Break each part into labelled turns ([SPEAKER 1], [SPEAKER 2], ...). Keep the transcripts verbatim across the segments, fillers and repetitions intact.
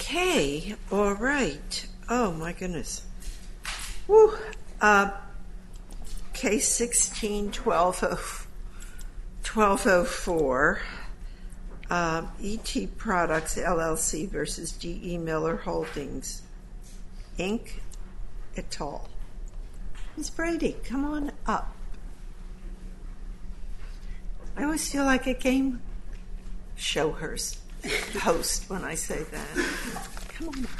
[SPEAKER 1] Okay, all right. Oh, my goodness. Woo. Uh, case sixteen twelve oh four, uh, E T Products, L L C versus D E Miller Holdings, Incorporated, et al. Miz Brady, come on up. I always feel like a game show host host when I say that. Come on up.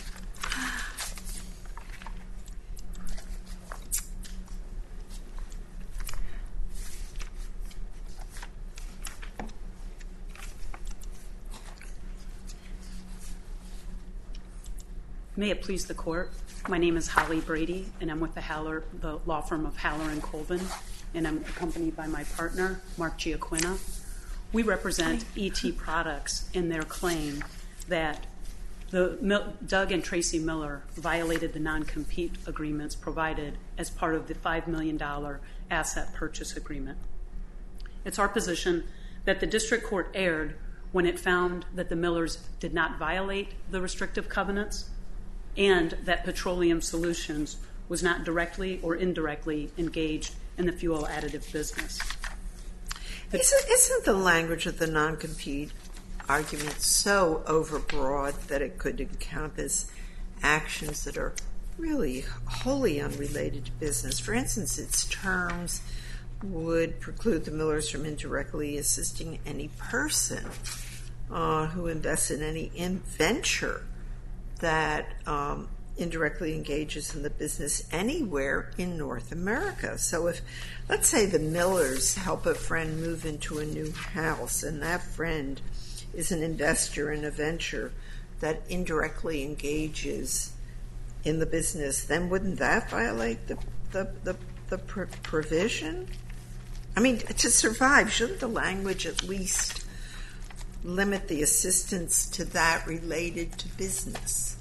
[SPEAKER 2] May it please the court. My name is Holly Brady, and I'm with the Haller, the law firm of Haller and Colvin, and I'm accompanied by my partner, Mark Giaquina. We represent E T Products in their claim that the Doug and Tracy Miller violated the non-compete agreements provided as part of the five million dollars asset purchase agreement. It's our position that the district court erred when it found that the Millers did not violate the restrictive covenants and that Petroleum Solutions was not directly or indirectly engaged in the fuel additive business.
[SPEAKER 1] Isn't, isn't the language of the non-compete argument so overbroad that it could encompass actions that are really wholly unrelated to business? For instance, its terms would preclude the Millers from indirectly assisting any person uh, who invests in any in venture that um, indirectly engages in the business anywhere in North America. So if, let's say the Millers help a friend move into a new house and that friend is an investor in a venture that indirectly engages in the business, then wouldn't that violate the, the, the, the pr- provision? I mean, to survive, shouldn't the language at least limit the assistance to that related to business?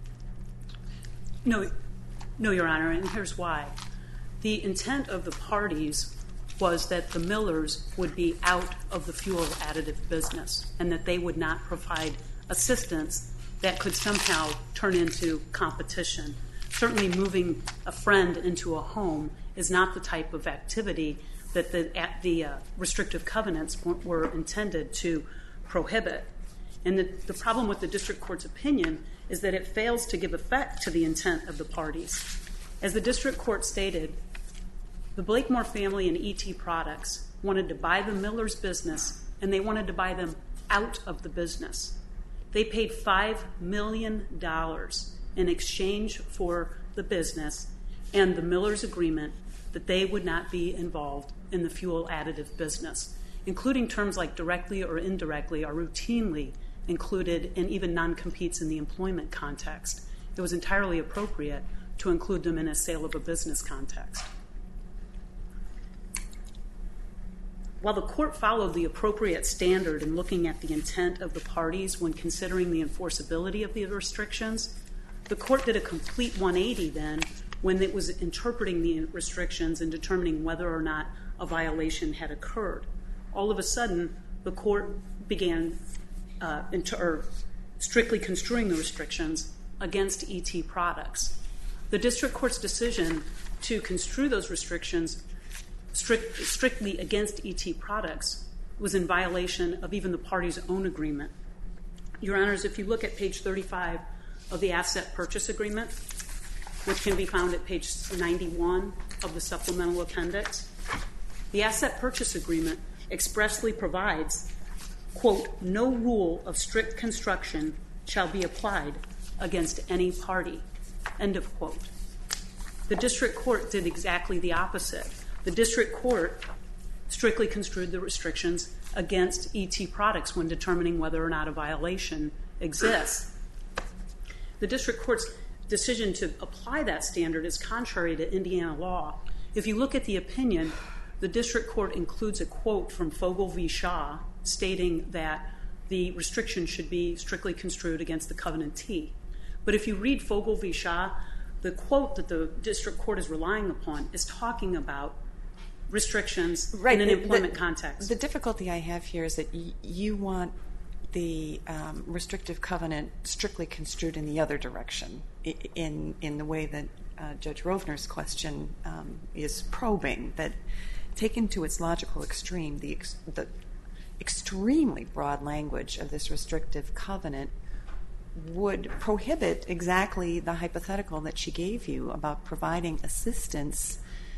[SPEAKER 2] No, no, Your Honor, and here's why. The intent of the parties was that the Millers would be out of the fuel additive business and that they would not provide assistance that could somehow turn into competition. Certainly moving a friend into a home is not the type of activity that the, the uh, restrictive covenants were intended to prohibit. And the, the problem with the district court's opinion is that it fails to give effect to the intent of the parties. As the district court stated, the Blakemore family and E T Products wanted to buy the Millers' business, and they wanted to buy them out of the business. They paid five million dollars in exchange for the business and the Millers' agreement that they would not be involved in the fuel additive business, including terms like directly or indirectly are routinely included in even non-competes in the employment context. It was entirely appropriate to include them in a sale of a business context. While the court followed the appropriate standard in looking at the intent of the parties when considering the enforceability of the restrictions, the court did a complete one eighty then when it was interpreting the restrictions and determining whether or not a violation had occurred. All of a sudden, the court began uh, inter- or strictly construing the restrictions against E T Products. The district court's decision to construe those restrictions strict, strictly against E T Products was in violation of even the parties' own agreement. Your Honors, if you look at page thirty-five of the asset purchase agreement, which can be found at page ninety-one of the supplemental appendix, the asset purchase agreement expressly provides, quote, no rule of strict construction shall be applied against any party, end of quote. The district court did exactly the opposite. The district court strictly construed the restrictions against E T Products when determining whether or not a violation exists. The district court's decision to apply that standard is contrary to Indiana law. If you look at the opinion, the district court includes a quote from Fogel v. Shaw stating that the restriction should be strictly construed against the covenantee. But if you read Fogel v. Shaw, the quote that the district court is relying upon is talking about restrictions right. in an employment
[SPEAKER 3] the,
[SPEAKER 2] context.
[SPEAKER 3] The difficulty I have here is that y- you want the um, restrictive covenant strictly construed in the other direction, in in the way that uh, Judge Rovner's question um, is probing, that taken to its logical extreme, the, ex- the extremely broad language of this restrictive covenant would prohibit exactly the hypothetical that she gave you about providing assistance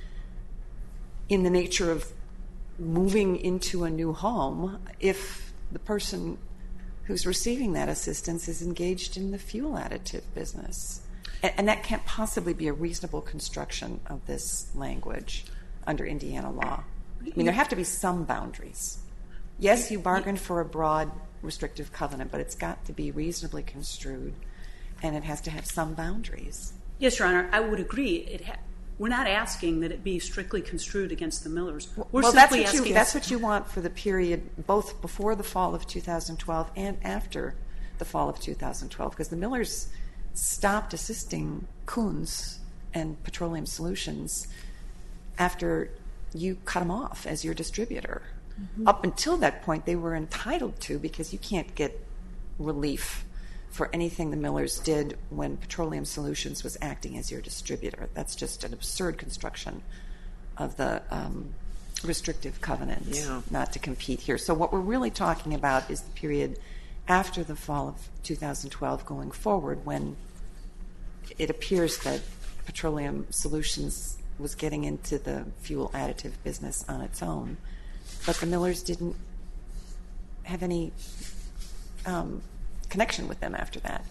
[SPEAKER 3] in the nature of moving into a new home if the person who's receiving that assistance is engaged in the fuel additive business. And, and that can't possibly be a reasonable construction of this language under Indiana law. I mean, there have to be some boundaries. Yes, you bargained for a broad restrictive covenant, but it's got to be reasonably construed, and it has to have some boundaries.
[SPEAKER 2] Yes, Your Honor, I would agree. It ha- we're not asking that it be strictly construed against the Millers. We're
[SPEAKER 3] well, that's
[SPEAKER 2] simply
[SPEAKER 3] what, you,
[SPEAKER 2] asking
[SPEAKER 3] that's what you want for the period both before the fall of two thousand twelve and after the fall of two thousand twelve, because the Millers stopped assisting Koons and Petroleum Solutions after you cut them off as your distributor. Mm-hmm. Up until that point, they were entitled to, because you can't get relief for anything the Millers did when Petroleum Solutions was acting as your distributor. That's just an absurd construction of the um, restrictive covenant,
[SPEAKER 1] yeah.
[SPEAKER 3] not to compete here. So what we're really talking about is the period after the fall of two thousand twelve going forward, when it appears that Petroleum Solutions was getting into the fuel additive business on its own. But the Millers didn't have any um, connection with them after that.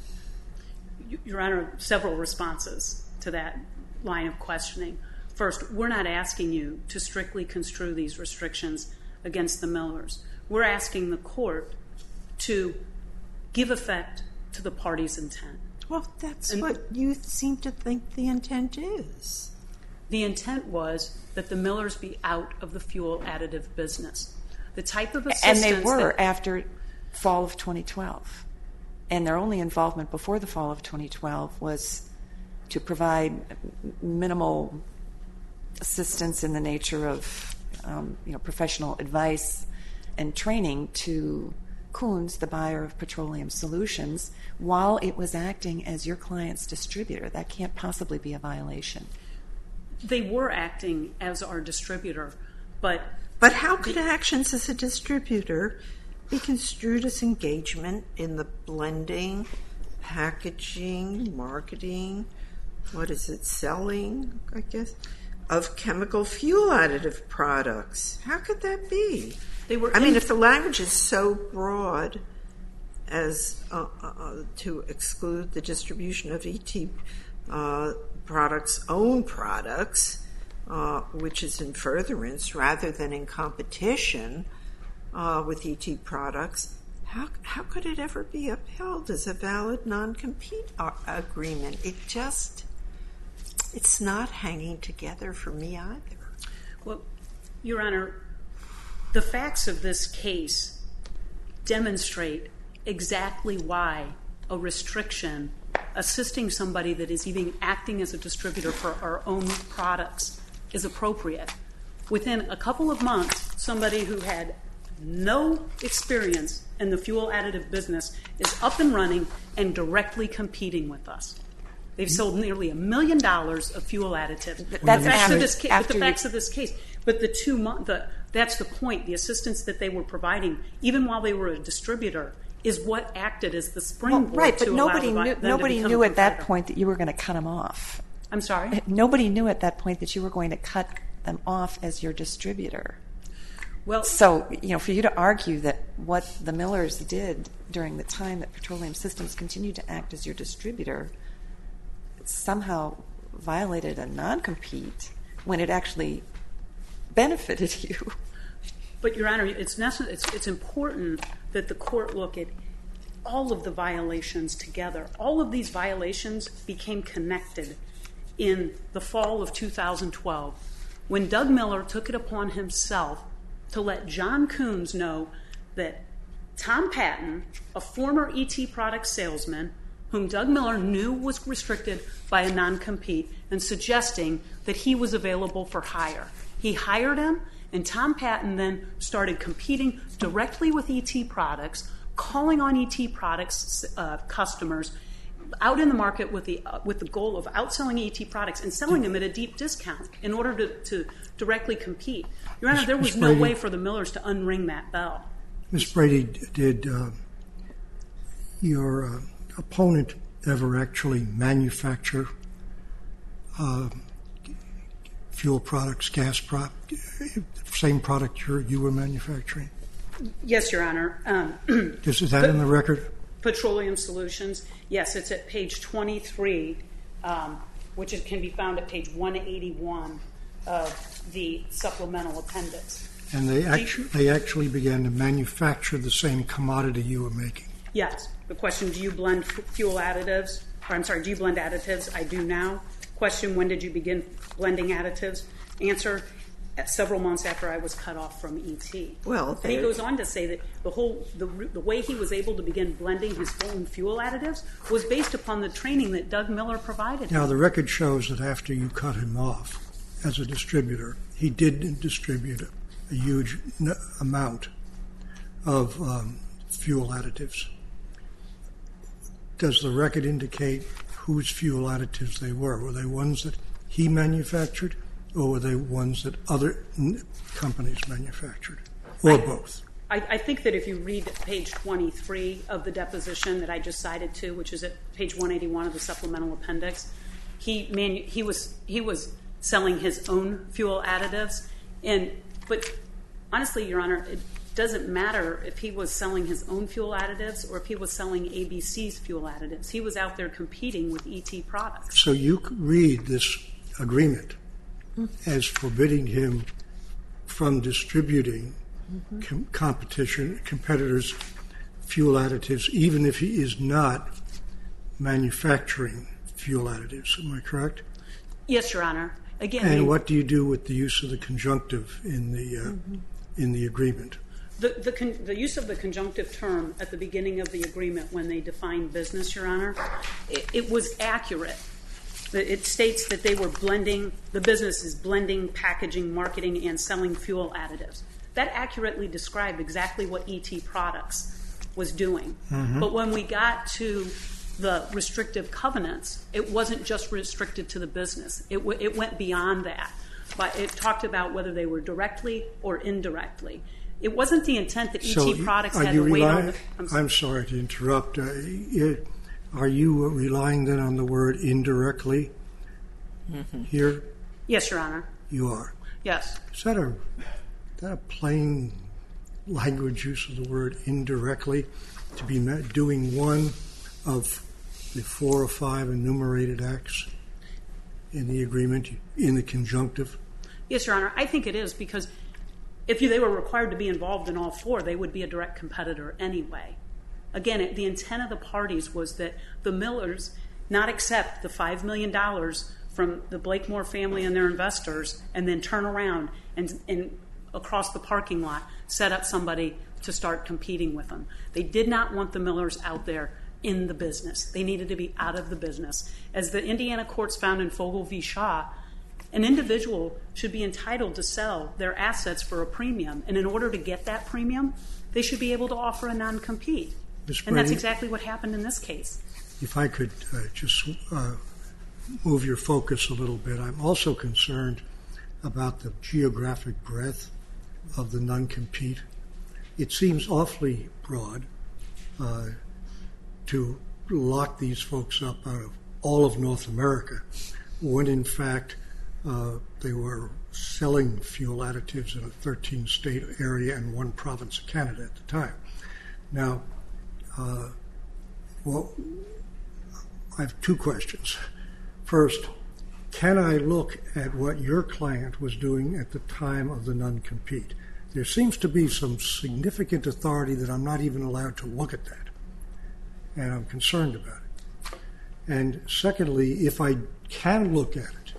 [SPEAKER 2] Your Honor, several responses to that line of questioning. First, we're not asking you to strictly construe these restrictions against the Millers. We're asking the court to give effect to the party's intent.
[SPEAKER 1] Well, that's
[SPEAKER 2] and
[SPEAKER 1] what you seem to think the intent is.
[SPEAKER 2] The intent was that the Millers be out of the fuel additive business. The type of assistance...
[SPEAKER 3] And they were
[SPEAKER 2] that,
[SPEAKER 3] after fall of twenty twelve. And their only involvement before the fall of twenty twelve was to provide minimal assistance in the nature of um, you know, professional advice and training to Koons, the buyer of Petroleum Solutions, while it was acting as your client's distributor. That can't possibly be a violation.
[SPEAKER 2] They were acting as our distributor, but...
[SPEAKER 1] But how could actions as a distributor be construed as engagement in the blending, packaging, marketing, what is it, selling, I guess, of chemical fuel additive products? How could that be?
[SPEAKER 2] They were
[SPEAKER 1] I
[SPEAKER 2] in-
[SPEAKER 1] mean, if the language is so broad as uh, uh, to exclude the distribution of E T uh, products, own products, uh, which is in furtherance rather than in competition uh, with E T products, how how could it ever be upheld as a valid non-compete ar- agreement? It just, it's not hanging together for me either.
[SPEAKER 2] Well, Your Honor, the facts of this case demonstrate exactly why a restriction assisting somebody that is even acting as a distributor for our own products is appropriate. Within a couple of months, somebody who had no experience in the fuel additive business is up and running and directly competing with us. They've sold nearly a million dollars of fuel additive.
[SPEAKER 3] That's
[SPEAKER 2] the facts
[SPEAKER 3] after,
[SPEAKER 2] of this case,
[SPEAKER 3] after
[SPEAKER 2] but the facts
[SPEAKER 3] you,
[SPEAKER 2] of this case. But the two months, the, that's the point. The assistance that they were providing, even while they were a distributor, is what acted as the springboard
[SPEAKER 3] well, right, but
[SPEAKER 2] to
[SPEAKER 3] nobody
[SPEAKER 2] allow
[SPEAKER 3] knew,
[SPEAKER 2] them
[SPEAKER 3] nobody
[SPEAKER 2] to become
[SPEAKER 3] knew
[SPEAKER 2] a
[SPEAKER 3] at that
[SPEAKER 2] competitor.
[SPEAKER 3] point that you were going to cut them off.
[SPEAKER 2] I'm sorry?
[SPEAKER 3] Nobody knew at that point that you were going to cut them off as your distributor.
[SPEAKER 2] Well,
[SPEAKER 3] so, you know, for you to argue that what the Millers did during the time that Petroleum Systems continued to act as your distributor somehow violated a non-compete when it actually benefited you.
[SPEAKER 2] But, Your Honor, it's, necess- it's, it's important that the court look at all of the violations together. All of these violations became connected in the fall of two thousand twelve when Doug Miller took it upon himself to let John Koons know that Tom Patton, a former E T product salesman, whom Doug Miller knew was restricted by a non-compete, and suggesting that he was available for hire. He hired him, and Tom Patton then started competing directly with E T products, calling on E T products uh, customers out in the market with the uh, with the goal of outselling E T products and selling them at a deep discount in order to, to directly compete. Your Honor, there was no way for the Millers to unring that bell.
[SPEAKER 4] Miz Brady, did uh, your uh, opponent ever actually manufacture uh, fuel products, gas products, same product you you were manufacturing?
[SPEAKER 2] Yes, Your Honor. Um,
[SPEAKER 4] is, is that in the record?
[SPEAKER 2] Petroleum Solutions. Yes, it's at page twenty-three, um, which is, can be found at page one eighty-one of the supplemental appendix.
[SPEAKER 4] And they actually, they actually began to manufacture the same commodity you were making?
[SPEAKER 2] Yes. The question, do you blend f- fuel additives? Or I'm sorry, do you blend additives? I do now. Question, when did you begin blending additives? Answer, several months after I was cut off from E T.
[SPEAKER 1] Well,
[SPEAKER 2] and he goes on to say that the whole the, the way he was able to begin blending his own fuel additives was based upon the training that Doug Miller provided him.
[SPEAKER 4] Now, the record shows that after you cut him off as a distributor, he did distribute a, a huge n- amount of um, fuel additives. Does the record indicate whose fuel additives they were? Were they ones that he manufactured, or were they ones that other n- companies manufactured, or
[SPEAKER 2] I,
[SPEAKER 4] both?
[SPEAKER 2] I, I think that if you read page twenty-three of the deposition that I just cited to, which is at page one eighty-one of the supplemental appendix, he manu- he was he was selling his own fuel additives, and but honestly, Your Honor, it doesn't matter if he was selling his own fuel additives or if he was selling A B C's fuel additives. He was out there competing with E T products.
[SPEAKER 4] So you could read this agreement as forbidding him from distributing mm-hmm. com- competition, competitors' fuel additives, even if he is not manufacturing fuel additives. Am I correct?
[SPEAKER 2] Yes, Your Honor. Again,
[SPEAKER 4] and
[SPEAKER 2] they,
[SPEAKER 4] what do you do with the use of the conjunctive in the uh, mm-hmm. in the agreement?
[SPEAKER 2] The, the, con- the use of the conjunctive term at the beginning of the agreement when they defined business, Your Honor, it, it was accurate. It states that they were blending, the business is blending, packaging, marketing, and selling fuel additives. That accurately described exactly what E T Products was doing. Mm-hmm. But when we got to the restrictive covenants, it wasn't just restricted to the business. It, w- it went beyond that. But it talked about whether they were directly or indirectly. It wasn't the intent that E T
[SPEAKER 4] so
[SPEAKER 2] Products
[SPEAKER 4] had
[SPEAKER 2] to wait
[SPEAKER 4] rely-
[SPEAKER 2] on the... I'm,
[SPEAKER 4] I'm sorry to interrupt. Uh, it, Are you relying then on the word indirectly mm-hmm. here?
[SPEAKER 2] Yes, Your Honor.
[SPEAKER 4] You are?
[SPEAKER 2] Yes.
[SPEAKER 4] Is that a, is that a plain language use of the word indirectly to be met, doing one of the four or five enumerated acts in the agreement, in the conjunctive?
[SPEAKER 2] Yes, Your Honor. I think it is because if you, they were required to be involved in all four, they would be a direct competitor anyway. Again, it, the intent of the parties was that the Millers not accept the five million dollars from the Blakemore family and their investors and then turn around and, and across the parking lot set up somebody to start competing with them. They did not want the Millers out there in the business. They needed to be out of the business. As the Indiana courts found in Fogel v. Shaw, an individual should be entitled to sell their assets for a premium, and in order to get that premium, they should be able to offer a non-compete. And that's exactly what happened in this case.
[SPEAKER 4] If I could uh, just uh, move your focus a little bit, I'm also concerned about the geographic breadth of the non-compete. It seems awfully broad uh, to lock these folks up out of all of North America, when in fact uh, they were selling fuel additives in a thirteen-state area and one province of Canada at the time. Now, Uh, well, I have two questions. First, can I look at what your client was doing at the time of the non-compete? There seems to be some significant authority that I'm not even allowed to look at that, and I'm concerned about it. And secondly, if I can look at it,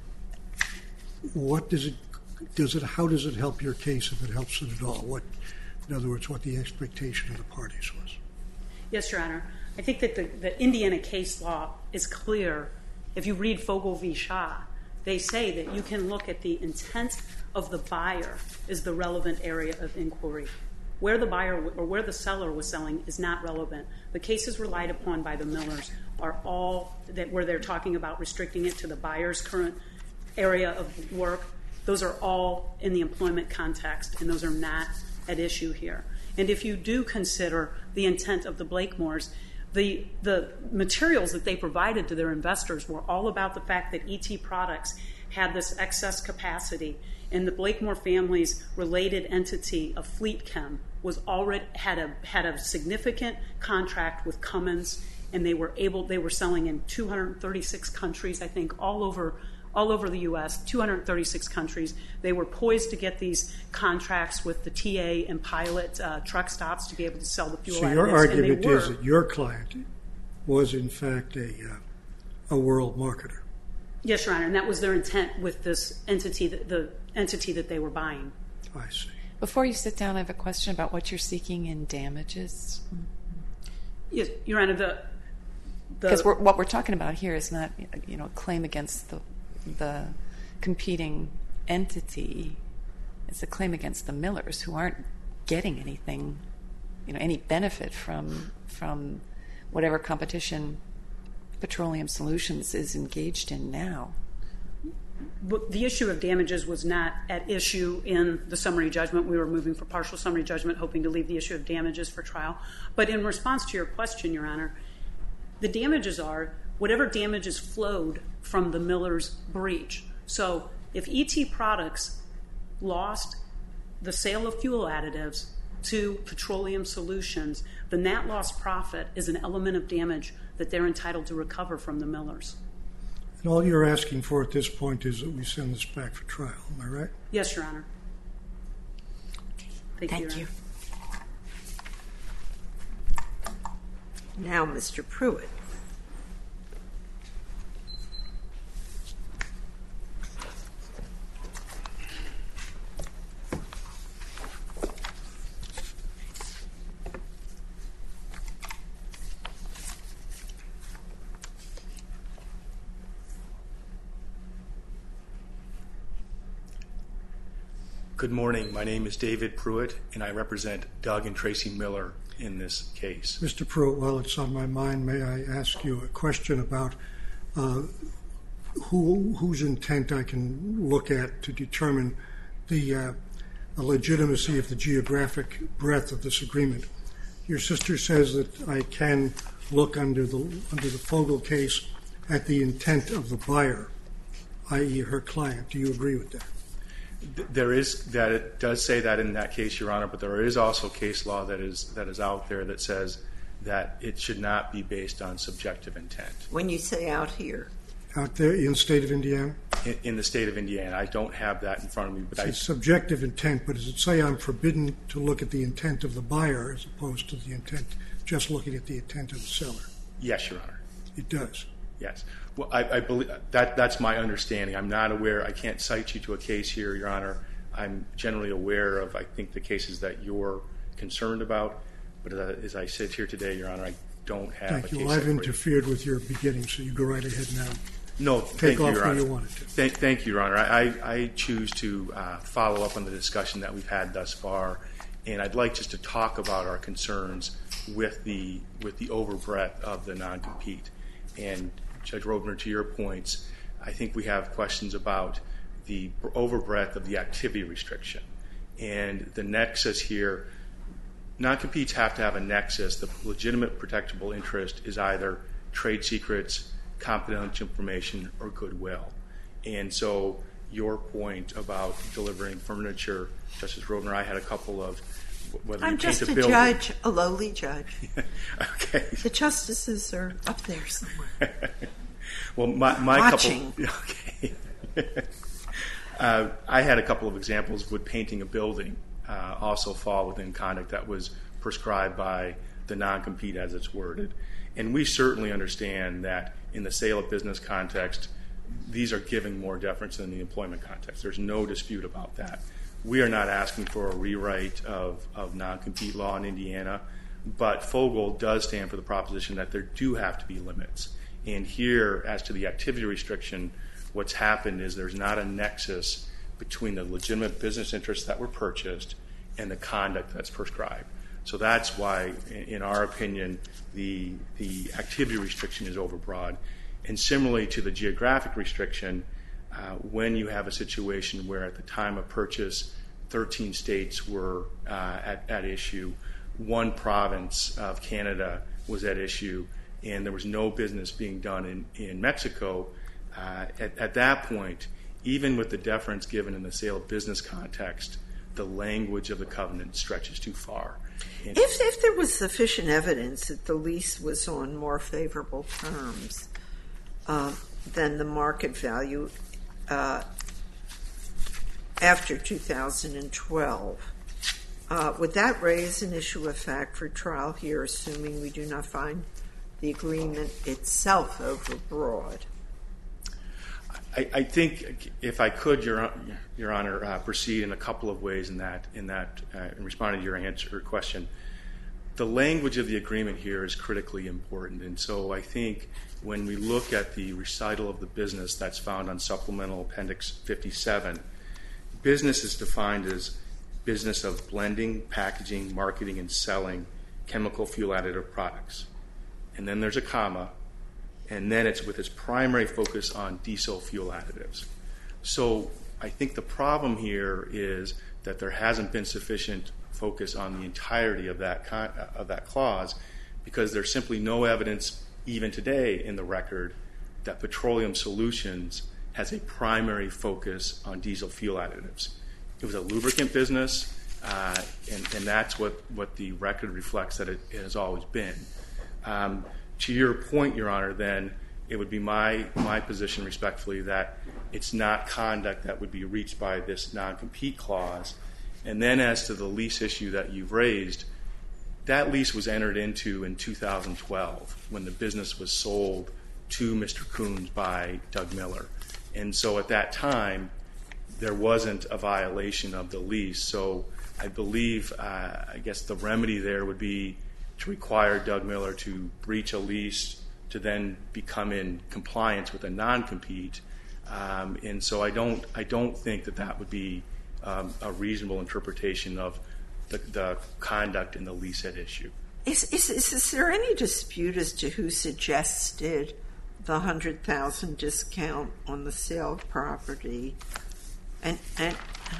[SPEAKER 4] what does it, does it, how does it help your case if it helps it at all? What, in other words, what the expectation of the parties was?
[SPEAKER 2] Yes, Your Honor. I think that the, the Indiana case law is clear. If you read Fogel v. Shaw, they say that you can look at the intent of the buyer as the relevant area of inquiry. where the buyer or where the seller was selling is not relevant. The cases relied upon by the Millers are all that where they're talking about restricting it to the buyer's current area of work. Those are all in the employment context, and those are not at issue here. And if you do consider the intent of the Blakemores, the the materials that they provided to their investors were all about the fact that E T Products had this excess capacity, and the Blakemore family's related entity of Fleet Chem was already had a had a significant contract with Cummins, and they were able they were selling in two hundred thirty-six countries, I think, all over all over the U S, two hundred thirty-six countries. They were poised to get these contracts with the T A and Pilot uh, truck stops to be able to sell the fuel.
[SPEAKER 4] So your argument is that your client was in fact a uh, a world marketer.
[SPEAKER 2] Yes, Your Honor, and that was their intent with this entity, the, the entity that they were buying.
[SPEAKER 4] I see.
[SPEAKER 3] Before you sit down, I have a question about what you're seeking in damages.
[SPEAKER 2] Yes, Your Honor, the
[SPEAKER 3] because what we're talking about here is not, you know, a claim against the the competing entity. It's a claim against the Millers, who aren't getting anything, you know, any benefit from from whatever competition Petroleum Solutions is engaged in now.
[SPEAKER 2] But the issue of damages was not at issue in the summary judgment. We were moving for partial summary judgment, hoping to leave the issue of damages for trial. But in response to your question, Your Honor, the damages are whatever damages flowed from the Millers' breach. So if E T Products lost the sale of fuel additives to Petroleum Solutions, then that lost profit is an element of damage that they're entitled to recover from the Millers.
[SPEAKER 4] And all you're asking for at this point is that we send this back for trial. Am I right?
[SPEAKER 2] Yes, Your Honor. Thank,
[SPEAKER 1] Thank
[SPEAKER 2] you,
[SPEAKER 1] you. Now, Mister Pruitt.
[SPEAKER 5] Good morning. My name is David Pruitt, and I represent Doug and Tracy Miller in this case.
[SPEAKER 4] Mister Pruitt, while it's on my mind, may I ask you a question about uh, who, whose intent I can look at to determine the, uh, the legitimacy of the geographic breadth of this agreement? Your sister says that I can look under the under the Fogel case at the intent of the buyer, that is her client. Do you agree with that?
[SPEAKER 5] There is that it does say that in that case, Your Honor, but there is also case law that is that is out there that says that it should not be based on subjective intent.
[SPEAKER 1] When you say out here,
[SPEAKER 4] out there in the state of Indiana,
[SPEAKER 5] in, in the state of Indiana, I don't have that in front of me. But
[SPEAKER 4] it's
[SPEAKER 5] I,
[SPEAKER 4] subjective intent, but does it say I'm forbidden to look at the intent of the buyer as opposed to the intent, just looking at the intent of the seller?
[SPEAKER 5] Yes, Your Honor.
[SPEAKER 4] It does.
[SPEAKER 5] Yes. Well, I, I believe that that's my understanding. I'm not aware. I can't cite you to a case here, Your Honor. I'm generally aware of, I think, the cases that you're concerned about. But uh, as I sit here today, Your Honor, I don't have
[SPEAKER 4] Thank
[SPEAKER 5] a
[SPEAKER 4] you.
[SPEAKER 5] case.
[SPEAKER 4] Well, I've
[SPEAKER 5] you.
[SPEAKER 4] interfered with your beginning, so you go right ahead now.
[SPEAKER 5] No,
[SPEAKER 4] Take
[SPEAKER 5] thank you,
[SPEAKER 4] off
[SPEAKER 5] Your
[SPEAKER 4] where
[SPEAKER 5] Honor.
[SPEAKER 4] you wanted to.
[SPEAKER 5] Thank, thank you, Your Honor. I, I choose to uh, follow up on the discussion that we've had thus far, and I'd like just to talk about our concerns with the with the overbreadth of the non-compete. And Judge Rovner, to your points, I think we have questions about the overbreadth of the activity restriction. And the nexus here, non-competes have to have a nexus. The legitimate protectable interest is either trade secrets, confidential information, or goodwill. And so your point about delivering furniture, Justice Rovner, I had a couple of whether
[SPEAKER 1] I'm
[SPEAKER 5] you
[SPEAKER 1] just
[SPEAKER 5] paint
[SPEAKER 1] a
[SPEAKER 5] a building.
[SPEAKER 1] judge, a lowly judge.
[SPEAKER 5] Okay.
[SPEAKER 1] The justices are up there somewhere.
[SPEAKER 5] Well, my, my
[SPEAKER 1] Watching.
[SPEAKER 5] couple. Okay. uh, I had a couple of examples. Would painting a building uh, also fall within conduct that was prescribed by the non-compete as it's worded? And we certainly understand that in the sale of business context, these are giving more deference than the employment context. There's no dispute about that. We are not asking for a rewrite of, of non-compete law in Indiana, but Fogel does stand for the proposition that there do have to be limits. And here, as to the activity restriction, what's happened is there's not a nexus between the legitimate business interests that were purchased and the conduct that's prescribed. So that's why, in our opinion, the the activity restriction is overbroad. And similarly to the geographic restriction, uh, when you have a situation where at the time of purchase, thirteen states were uh, at, at issue, one province of Canada was at issue, and there was no business being done in, in Mexico, uh, at, at that point, even with the deference given in the sale of business context, the language of the covenant stretches too far. And
[SPEAKER 1] If, if there was sufficient evidence that the lease was on more favorable terms uh, than the market value uh, after two thousand twelve, uh, would that raise an issue of fact for trial here, assuming we do not find the agreement itself overbroad?
[SPEAKER 5] I, I think, if I could, Your, Your Honor, uh, proceed in a couple of ways in that, in that, uh, in responding to your answer or question. The language of the agreement here is critically important, and so I think when we look at the recital of the business that's found on Supplemental Appendix fifty-seven, business is defined as business of blending, packaging, marketing, and selling chemical fuel additive products. And then there's a comma, and then it's with its primary focus on diesel fuel additives. So I think the problem here is that there hasn't been sufficient focus on the entirety of that con- of that clause, because there's simply no evidence, even today in the record, that Petroleum Solutions has a primary focus on diesel fuel additives. It was a lubricant business, uh, and, and that's what, what the record reflects that it, it has always been. Um, to your point, Your Honor, then, it would be my, my position respectfully that it's not conduct that would be reached by this non-compete clause. And then as to the lease issue that you've raised, that lease was entered into in two thousand twelve when the business was sold to Mister Coons by Doug Miller. And so at that time, there wasn't a violation of the lease. So I believe, uh, I guess the remedy there would be to require Doug Miller to breach a lease to then become in compliance with a non-compete. Um, and so I don't, I don't think that that would be um, a reasonable interpretation of the, the conduct in the lease at issue.
[SPEAKER 1] Is, is, is, is there any dispute as to who suggested the one hundred thousand dollars discount on the sale of property? And, and,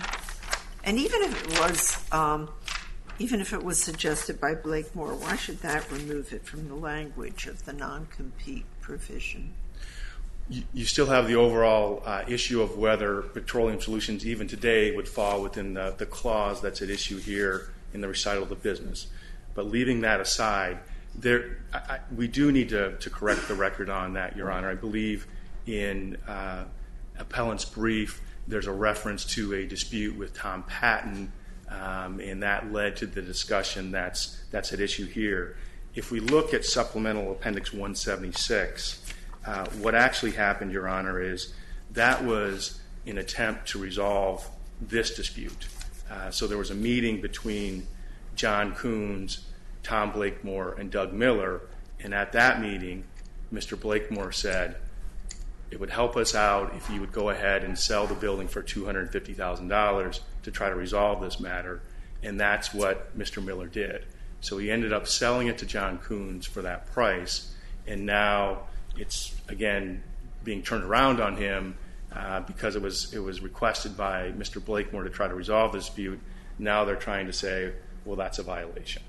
[SPEAKER 1] and even if it was, um, even if it was suggested by Blakemore, why should that remove it from the language of the non-compete provision?
[SPEAKER 5] You, you still have the overall uh, issue of whether Petroleum Solutions, even today, would fall within the, the clause that's at issue here in the recital of the business. But leaving that aside, there, I, I, we do need to, to correct the record on that, Your Honor. I believe in uh, appellant's brief, there's a reference to a dispute with Tom Patton, um, and that led to the discussion that's, that's at issue here. If we look at Supplemental Appendix one seventy-six, uh, what actually happened, Your Honor, is that was an attempt to resolve this dispute. Uh, so there was a meeting between John Coons, Tom Blakemore, and Doug Miller, and at that meeting, Mister Blakemore said, it would help us out if you would go ahead and sell the building for two hundred fifty thousand dollars to try to resolve this matter, and that's what Mister Miller did. So he ended up selling it to John Coons for that price, and now it's, again, being turned around on him uh, because it was, it was requested by Mister Blakemore to try to resolve the dispute. Now they're trying to say, well, that's a violation.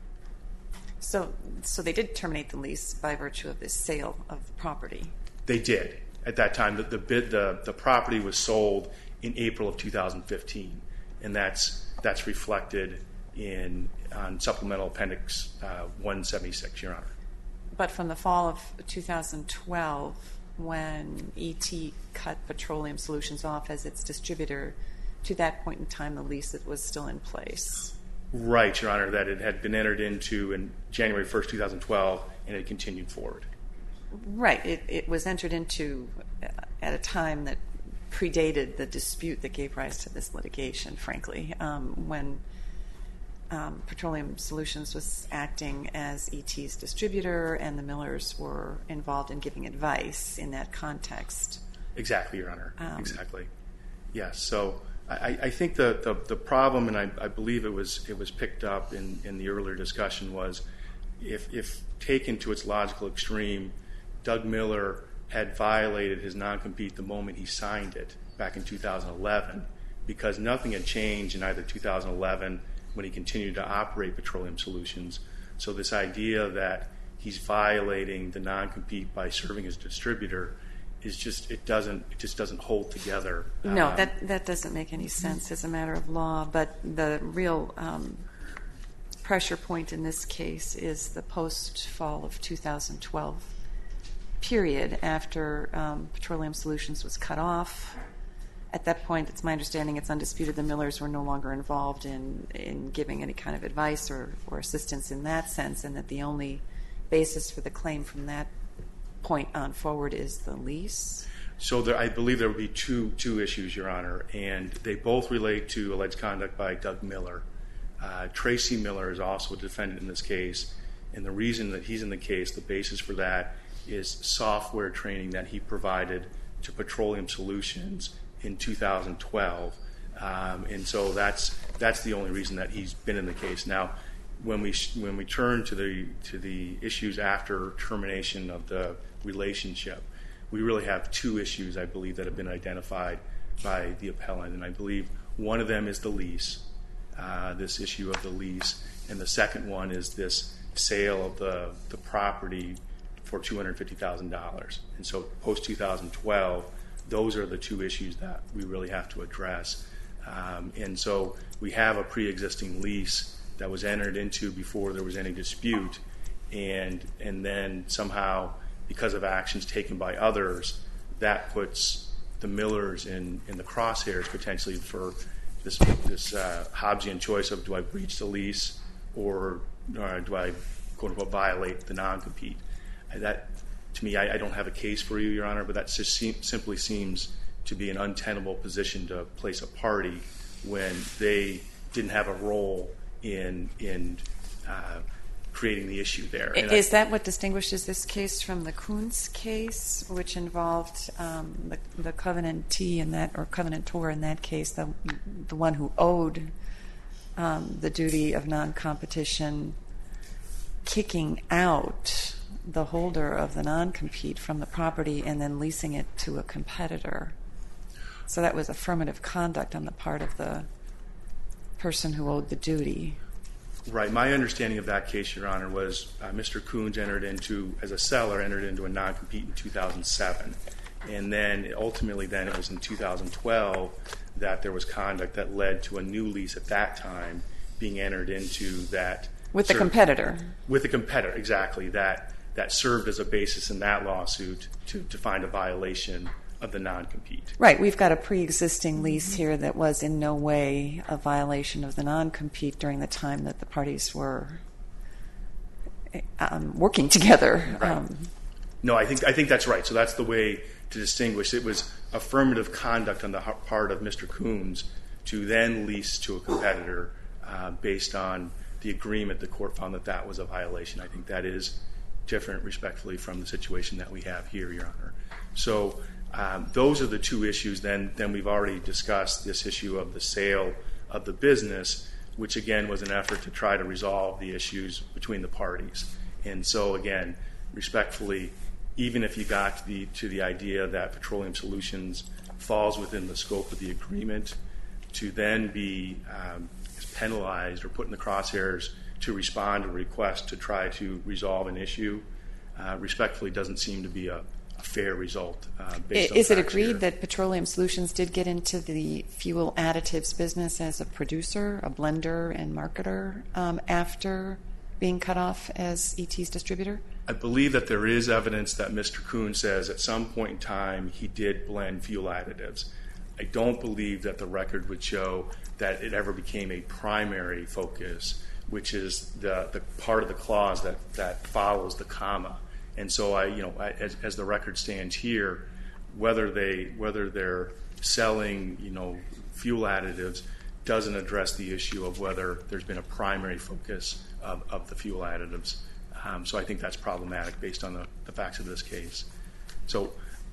[SPEAKER 3] So, so they did terminate the lease by virtue of this sale of the property.
[SPEAKER 5] They did. At that time, the the, bid, the the property was sold in April of two thousand fifteen, and that's that's reflected in on Supplemental Appendix uh, one seventy-six, Your Honor.
[SPEAKER 3] But from the fall of two thousand twelve, when E T cut Petroleum Solutions off as its distributor, to that point in time, the lease that was still in place.
[SPEAKER 5] Right, Your Honor, that it had been entered into in January first, two thousand twelve, and it continued forward.
[SPEAKER 3] Right. It, it was entered into at a time that predated the dispute that gave rise to this litigation, frankly, um, when um, Petroleum Solutions was acting as E T's distributor and the Millers were involved in giving advice in that context.
[SPEAKER 5] Exactly, Your Honor. Um, exactly. Yes. So I, I think the, the, the problem, and I, I believe it was it was picked up in, in the earlier discussion, was if, if taken to its logical extreme, Doug Miller had violated his non-compete the moment he signed it back in two thousand eleven, because nothing had changed in either two thousand eleven when he continued to operate Petroleum Solutions. So this idea that he's violating the non-compete by serving as distributor is just it doesn't it just doesn't hold together.
[SPEAKER 3] No,
[SPEAKER 5] um,
[SPEAKER 3] that that doesn't make any sense as a matter of law. But the real um, pressure point in this case is the post-fall of two thousand twelve period after um, Petroleum Solutions was cut off. At that point, it's my understanding, it's undisputed, the Millers were no longer involved in, in giving any kind of advice or, or assistance in that sense, and that the only basis for the claim from that point on forward is the lease.
[SPEAKER 5] So there, I believe there would be two two issues, Your Honor, and they both relate to alleged conduct by Doug Miller. Uh, Tracy Miller is also a defendant in this case, and the reason that he's in the case, the basis for that, is software training that he provided to Petroleum Solutions in two thousand twelve, um, and so that's that's the only reason that he's been in the case. Now, when we when we turn to the to the issues after termination of the relationship, we really have two issues, I believe, that have been identified by the appellant, and I believe one of them is the lease, uh, this issue of the lease, and the second one is this sale of the the property for two hundred fifty thousand dollars. And so post two thousand twelve, those are the two issues that we really have to address. Um, and so we have a pre-existing lease that was entered into before there was any dispute, and and then somehow, because of actions taken by others, that puts the Millers in, in the crosshairs potentially for this this uh, Hobbesian choice of, do I breach the lease or uh, do I, quote unquote, violate the non-compete? That, to me, I, I don't have a case for you, Your Honor, but that just seem, simply seems to be an untenable position to place a party when they didn't have a role in in uh, creating the issue there. And
[SPEAKER 3] Is
[SPEAKER 5] I,
[SPEAKER 3] that what distinguishes this case from the Kuntz case, which involved um, the, the covenantee in that, or covenantor in that case, the the one who owed um, the duty of non-competition, kicking out the holder of the non-compete from the property and then leasing it to a competitor? So that was affirmative conduct on the part of the person who owed the duty.
[SPEAKER 5] Right. My understanding of that case, Your Honor, was uh, Mister Kuntz entered into, as a seller, entered into a non-compete in two thousand seven. And then ultimately then it was in two thousand twelve that there was conduct that led to a new lease at that time being entered into that.
[SPEAKER 3] With the
[SPEAKER 5] served,
[SPEAKER 3] competitor.
[SPEAKER 5] With the competitor, exactly. That that served as a basis in that lawsuit to, to find a violation of the non-compete.
[SPEAKER 3] Right. We've got a pre-existing lease here that was in no way a violation of the non-compete during the time that the parties were um, working together.
[SPEAKER 5] Right.
[SPEAKER 3] Um,
[SPEAKER 5] no, I think I think that's right. So that's the way to distinguish. It was affirmative conduct on the part of Mister Kuntz to then lease to a competitor uh, based on the agreement. The court found that that was a violation. I think that is different, respectfully, from the situation that we have here, Your Honor. So um, those are the two issues. Then, then we've already discussed this issue of the sale of the business, which again was an effort to try to resolve the issues between the parties. And so again, respectfully, even if you got to the, to the idea that Petroleum Solutions falls within the scope of the agreement, to then be um, penalized or put in the crosshairs to respond to a request to try to resolve an issue, uh, respectfully doesn't seem to be a, a fair result. Uh, based
[SPEAKER 3] is
[SPEAKER 5] on
[SPEAKER 3] it
[SPEAKER 5] facts
[SPEAKER 3] agreed
[SPEAKER 5] here.
[SPEAKER 3] that Petroleum Solutions did get into the fuel additives business as a producer, a blender, and marketer um, after being cut off as E T's distributor?
[SPEAKER 5] I believe that there is evidence that Mister Kuhn says at some point in time he did blend fuel additives. I don't believe that the record would show that it ever became a primary focus, which is the, the part of the clause that, that follows the comma. And so, I, you know, I, as, as the record stands here, whether they whether they're selling, you know, fuel additives doesn't address the issue of whether there's been a primary focus of, of the fuel additives. Um, so I think that's problematic based on the, the facts of this case. So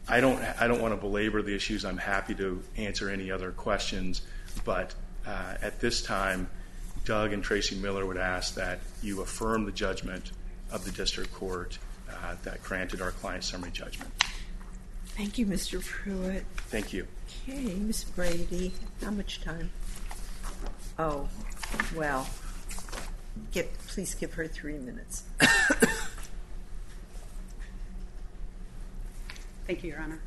[SPEAKER 5] I don't I don't want to belabor the issues. I'm happy to answer any other questions, but uh, at this time, Doug and Tracy Miller would ask that you affirm the judgment of the district court uh, that granted our client summary judgment.
[SPEAKER 1] Thank you, Mister Pruitt.
[SPEAKER 5] Thank you.
[SPEAKER 1] Okay, Miz Brady, how much time? Oh, well, get, please give her three minutes.
[SPEAKER 2] Thank you, Your Honor.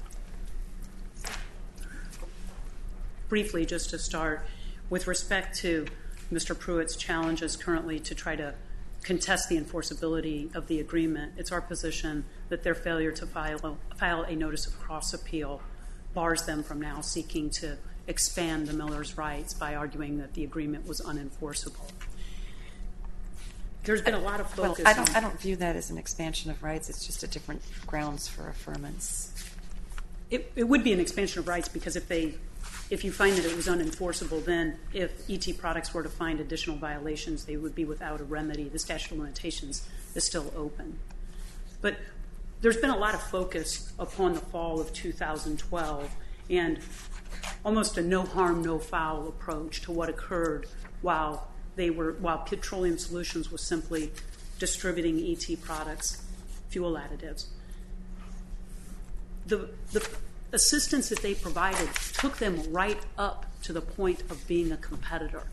[SPEAKER 2] Briefly, just to start, with respect to Mister Pruitt's challenges currently to try to contest the enforceability of the agreement, it's our position that their failure to file a, file a notice of cross-appeal bars them from now seeking to expand the Millers' rights by arguing that the agreement was unenforceable. There's been a lot of focus
[SPEAKER 3] well, I don't,
[SPEAKER 2] on...
[SPEAKER 3] I don't view that as an expansion of rights. It's just a different grounds for affirmance.
[SPEAKER 2] It, it would be an expansion of rights because if they, if you find that it was unenforceable, then if E T Products were to find additional violations, they would be without a remedy. The statute of limitations is still open. But there's been a lot of focus upon the fall of two thousand twelve and almost a no harm, no foul approach to what occurred while they were while Petroleum Solutions was simply distributing E T Products fuel additives. The, the assistance that they provided took them right up to the point of being a competitor.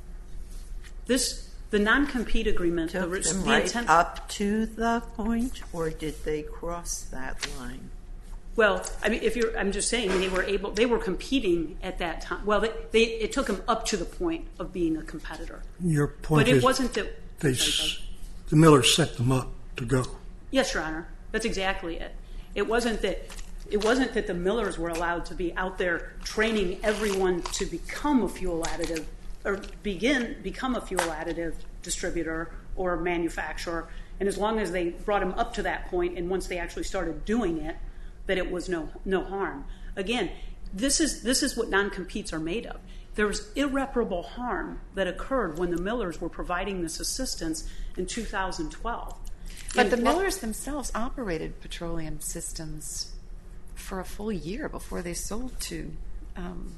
[SPEAKER 2] This, the non-compete agreement,
[SPEAKER 1] Took
[SPEAKER 2] the,
[SPEAKER 1] them
[SPEAKER 2] the
[SPEAKER 1] right
[SPEAKER 2] intent,
[SPEAKER 1] up to the point, or did they cross that line?
[SPEAKER 2] well, I mean, if you're, I'm just saying they were able, they were competing at that time. Well, they, they it took them up to the point of being a competitor.
[SPEAKER 4] Your point
[SPEAKER 2] But it
[SPEAKER 4] is
[SPEAKER 2] wasn't that.
[SPEAKER 4] they,
[SPEAKER 2] sorry,
[SPEAKER 4] s- the Millers set them up to go.
[SPEAKER 2] Yes, Your Honor. That's exactly it. It wasn't that it wasn't that the Millers were allowed to be out there training everyone to become a fuel additive or begin become a fuel additive distributor or manufacturer. And as long as they brought them up to that point, and once they actually started doing it, that it was no no harm. Again, this is this is what non-competes are made of. There was irreparable harm that occurred when the Millers were providing this assistance in two thousand twelve.
[SPEAKER 3] But
[SPEAKER 2] And
[SPEAKER 3] the
[SPEAKER 2] what-
[SPEAKER 3] Millers themselves operated Petroleum Systems for a full year before they sold to um,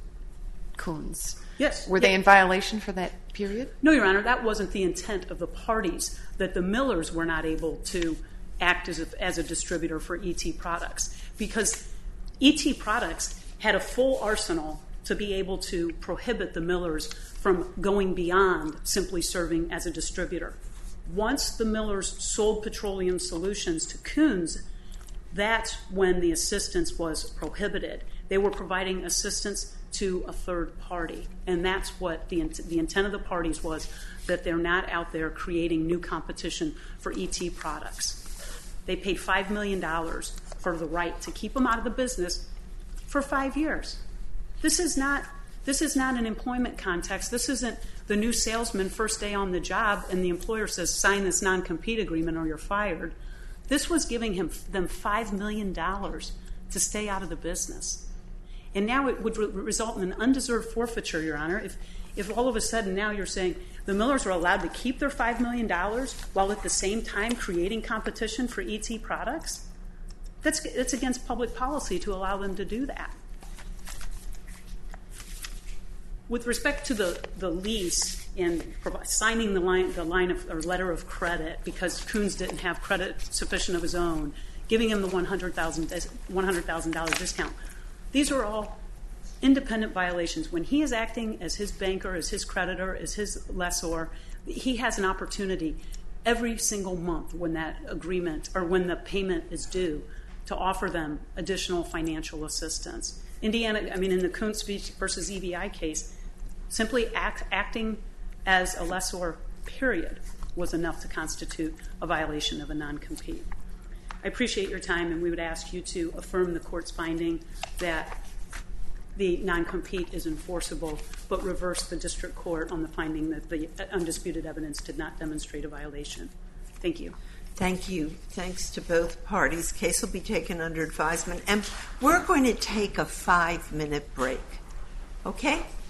[SPEAKER 3] Coons.
[SPEAKER 2] Yes.
[SPEAKER 3] Were
[SPEAKER 2] Yeah.
[SPEAKER 3] they in violation for that period?
[SPEAKER 2] No, Your Honor, that wasn't the intent of the parties, that the Millers were not able to act as a, as a distributor for E T Products, because E T Products had a full arsenal to be able to prohibit the Millers from going beyond simply serving as a distributor. Once the Millers sold Petroleum Solutions to Coons, that's when the assistance was prohibited. They were providing assistance to a third party, and that's what the, the intent of the parties was, that they're not out there creating new competition for E T Products. They paid five million dollars for the right to keep them out of the business for five years. This is not this is not an employment context. This isn't the new salesman first day on the job and the employer says, sign this non-compete agreement or you're fired. This was giving him them five million dollars to stay out of the business. And now it would re- result in an undeserved forfeiture, Your Honor, if, if all of a sudden now you're saying the Millers are allowed to keep their five million dollars while at the same time creating competition for E T Products. That's, that's against public policy to allow them to do that. With respect to the, the lease and provi- signing the line, the line of, or letter of credit because Coons didn't have credit sufficient of his own, giving him the one hundred thousand dollars discount, these are all independent violations. When he is acting as his banker, as his creditor, as his lessor, he has an opportunity every single month when that agreement or when the payment is due to offer them additional financial assistance. Indiana, I mean, in the Coons versus E B I case, simply act, acting as a lessor, period, was enough to constitute a violation of a non-compete. I appreciate your time, and we would ask you to affirm the court's finding that the non-compete is enforceable, but reverse the district court on the finding that the undisputed evidence did not demonstrate a violation. Thank you.
[SPEAKER 1] Thank you. Thanks to both parties. Case will be taken under advisement, and we're going to take a five-minute break. Okay?